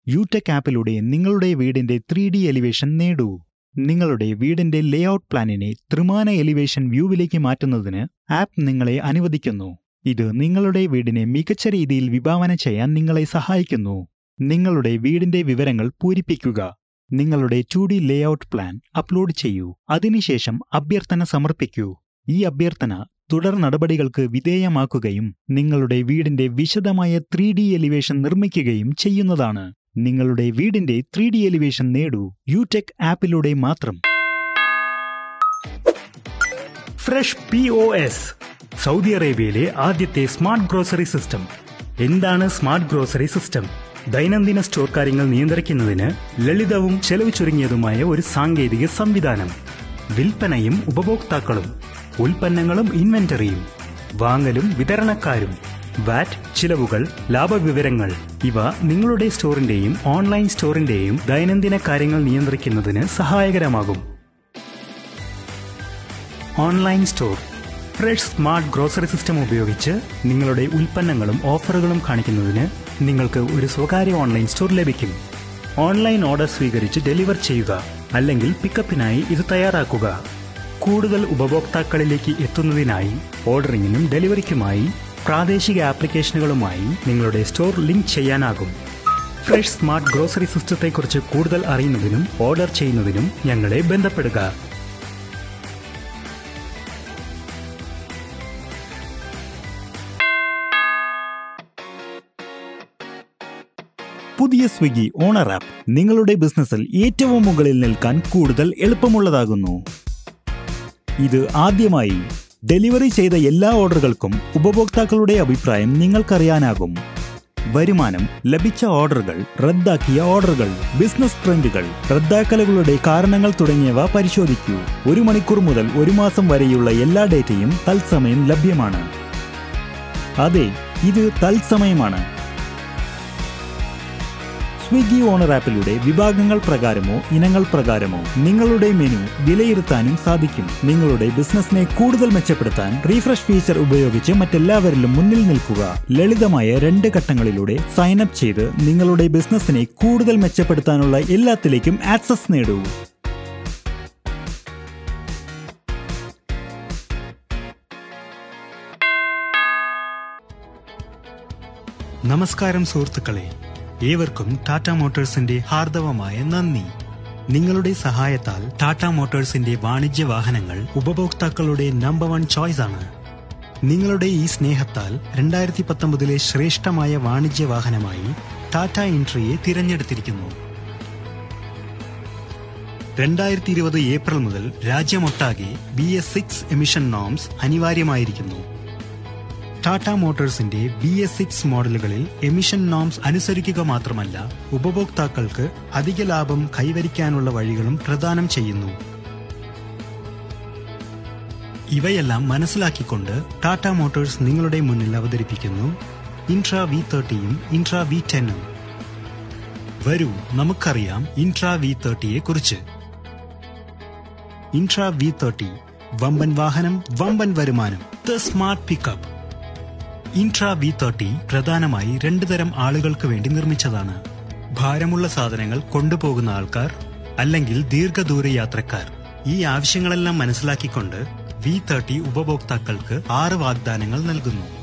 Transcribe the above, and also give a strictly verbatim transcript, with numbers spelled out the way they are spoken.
Utech ആപ്പിലൂടെ നിങ്ങളുടെ വീടിന്റെ ത്രീ ഡി എലിവേഷൻ നേടൂ. നിങ്ങളുടെ വീടിന്റെ ലേഔട്ട് പ്ലാനിനെ ത്രിമാന എലിവേഷൻ വ്യൂവിലേക്ക് മാറ്റുന്നതിന് ആപ്പ് നിങ്ങളെ അനുവദിക്കുന്നു. ഇത് നിങ്ങളുടെ വീടിനെ മികച്ച രീതിയിൽ വിഭാവന ചെയ്യാൻ നിങ്ങളെ സഹായിക്കുന്നു. നിങ്ങളുടെ വീടിന്റെ വിവരങ്ങൾ പൂരിപ്പിക്കുക. നിങ്ങളുടെ two D layout plan upload ചെയ്യൂ. അതിനുശേഷം അഭ്യർത്ഥന സമർപ്പിക്കൂ. ഈ അഭ്യർത്ഥന തുടർ നടപടികൾക്ക് വിധേയമാക്കുകയും നിങ്ങളുടെ വീടിന്റെ വിശദമായ ത്രീ ഡി എലിവേഷൻ നിർമ്മിക്കുകയും ചെയ്യുന്നതാണ്. നിങ്ങളുടെ വീടിന്റെ ത്രീ ഡി എലിവേഷൻ നേടൂ യൂടെക് ആപ്പിലൂടെ മാത്രം. Fresh P O S, Saudi അറേബ്യയിലെ ആദ്യത്തെ സ്മാർട്ട് ഗ്രോസറി സിസ്റ്റം. എന്താണ് സ്മാർട്ട് ഗ്രോസറി സിസ്റ്റം? ദൈനംദിന സ്റ്റോർ കാര്യങ്ങൾ നിയന്ത്രിക്കുന്നതിന് ലളിതവും ചെലവ് ചുരുങ്ങിയതുമായ ഒരു സാങ്കേതിക സംവിധാനം. വിൽപ്പനയും ഉപഭോക്താക്കളും, ഉൽപ്പന്നങ്ങളും ഇൻവെന്ററിയും, വാങ്ങലും വിതരണക്കാരും, വാറ്റ്, ചിലവുകൾ, ലാഭവിവരങ്ങൾ ഇവ നിങ്ങളുടെ സ്റ്റോറിന്റെയും ഓൺലൈൻ സ്റ്റോറിന്റെയും ദൈനംദിന കാര്യങ്ങൾ നിയന്ത്രിക്കുന്നതിന് സഹായകരമാകും. Online store. Fresh smart grocery system ഉപയോഗിച്ച് നിങ്ങളുടെ ഉൽപ്പന്നങ്ങളും ഓഫറുകളും കാണിക്കുന്നതിന് നിങ്ങൾക്ക് ഒരു സ്വകാര്യ ഓൺലൈൻ സ്റ്റോർ ലഭിക്കും. ഓൺലൈൻ ഓർഡർ സ്വീകരിച്ച് ഡെലിവർ ചെയ്യുക, അല്ലെങ്കിൽ പിക്കപ്പിനായി ഇത് തയ്യാറാക്കുക. കൂടുതൽ ഉപഭോക്താക്കളിലേക്ക് എത്തുന്നതിനായി ഓർഡറിങ്ങിനും ഡെലിവറിക്കുമായി പ്രാദേശിക ആപ്ലിക്കേഷനുകളുമായി നിങ്ങളുടെ സ്റ്റോർ ലിങ്ക് ചെയ്യാനാകും. ഫ്രഷ് സ്മാർട്ട് ഗ്രോസറി സിസ്റ്റത്തെക്കുറിച്ച് കൂടുതൽ അറിയുന്നതിനും ഓർഡർ ചെയ്യുന്നതിനും ഞങ്ങളെ ബന്ധപ്പെടുക. പുതിയ സ്വിഗ്ഗി ഓണർ ആപ്പ് നിങ്ങളുടെ ബിസിനസ്സിൽ ഏറ്റവും മുകളിൽ നിൽക്കാൻ കൂടുതൽ എളുപ്പമുള്ളതാകുന്നു. ഇത് ആദ്യമായി ഡെലിവറി ചെയ്ത എല്ലാ ഓർഡറുകൾക്കും ഉപഭോക്താക്കളുടെ അഭിപ്രായം നിങ്ങൾക്കറിയാനാകും. വരുമാനം, ലഭിച്ച ഓർഡറുകൾ, റദ്ദാക്കിയ ഓർഡറുകൾ, ബിസിനസ് ട്രെൻഡുകൾ, റദ്ദാക്കലുകളുടെ കാരണങ്ങൾ തുടങ്ങിയവ പരിശോധിക്കൂ. ഒരു മണിക്കൂർ മുതൽ ഒരു മാസം വരെയുള്ള എല്ലാ ഡേറ്റയും തത്സമയം ലഭ്യമാണ്. അതെ, ഇത് തത്സമയമാണ്. സ്വിഗ്ഗി ഓണർ ആപ്പിലൂടെ വിഭാഗങ്ങൾ പ്രകാരമോ ഇനങ്ങൾ പ്രകാരമോ നിങ്ങളുടെ മെനു വിലയിരുത്താനും സാധിക്കും. നിങ്ങളുടെ ബിസിനസിനെ കൂടുതൽ മെച്ചപ്പെടുത്താൻ റീഫ്രഷ് ഫീച്ചർ ഉപയോഗിച്ച് മറ്റെല്ലാവരിലും മുന്നിൽ നിൽക്കുക. ലളിതമായ രണ്ട് ഘട്ടങ്ങളിലൂടെ സൈൻ അപ്പ് ചെയ്ത് നിങ്ങളുടെ ബിസിനസിനെ കൂടുതൽ മെച്ചപ്പെടുത്താനുള്ള എല്ലാത്തിലേക്കും ആക്സസ് നേടൂ. നമസ്കാരം സുഹൃത്തുക്കളെ, ഏവർക്കും ടാറ്റ മോട്ടോഴ്സിന്റെ ഹാർദവമായ നന്ദി. നിങ്ങളുടെ സഹായത്താൽ ടാറ്റ മോട്ടോഴ്സിന്റെ വാണിജ്യ വാഹനങ്ങൾ ഉപഭോക്താക്കളുടെ നമ്പർ വൺ ചോയ്സ് ആണ്. നിങ്ങളുടെ ഈ സ്നേഹത്താൽ രണ്ടായിരത്തി പത്തൊമ്പതിലെ ശ്രേഷ്ഠമായ വാണിജ്യ വാഹനമായി ടാറ്റ ഇൻട്രിയെ തിരഞ്ഞെടുത്തിരിക്കുന്നു. രണ്ടായിരത്തി ഇരുപത് ഏപ്രിൽ മുതൽ രാജ്യമൊട്ടാകെ B S six emission norms അനിവാര്യമായിരിക്കുന്നു. ടാറ്റ മോട്ടോഴ്സിന്റെ ബി എസ് സിക്സ് മോഡലുകളിൽ എമിഷൻ നോംസ് അനുസരിക്കുക മാത്രമല്ല, ഉപഭോക്താക്കൾക്ക് അധിക ലാഭം കൈവരിക്കാനുള്ള വഴികളും പ്രദാനം ചെയ്യുന്നു. ഇവയെല്ലാം മനസ്സിലാക്കിക്കൊണ്ട് ടാറ്റ മോട്ടോഴ്സ് നിങ്ങളുടെ മുന്നിൽ അവതരിപ്പിക്കുന്നു ഇൻട്രാ വി തേർട്ടിയും ഇൻട്രാ വി ടെന്നും. വരൂ, നമുക്കറിയാം ഇൻട്രാ വി തേർട്ടിയെ കുറിച്ച്. ഇൻട്രാ വി തേർട്ടി, വമ്പൻ വാഹനം, വമ്പൻ വരുമാനം, the smart pickup. Intra V thirty പ്രധാനമായി രണ്ടു തരം ആളുകൾക്ക് വേണ്ടി നിർമ്മിച്ചതാണ്. ഭാരമുള്ള സാധനങ്ങൾ കൊണ്ടുപോകുന്ന ആൾക്കാർ, അല്ലെങ്കിൽ ദീർഘദൂര യാത്രക്കാർ. ഈ ആവശ്യങ്ങളെല്ലാം മനസ്സിലാക്കിക്കൊണ്ട് വി തേർട്ടി ഉപഭോക്താക്കൾക്ക് ആറ് വാഗ്ദാനങ്ങൾ നൽകുന്നു.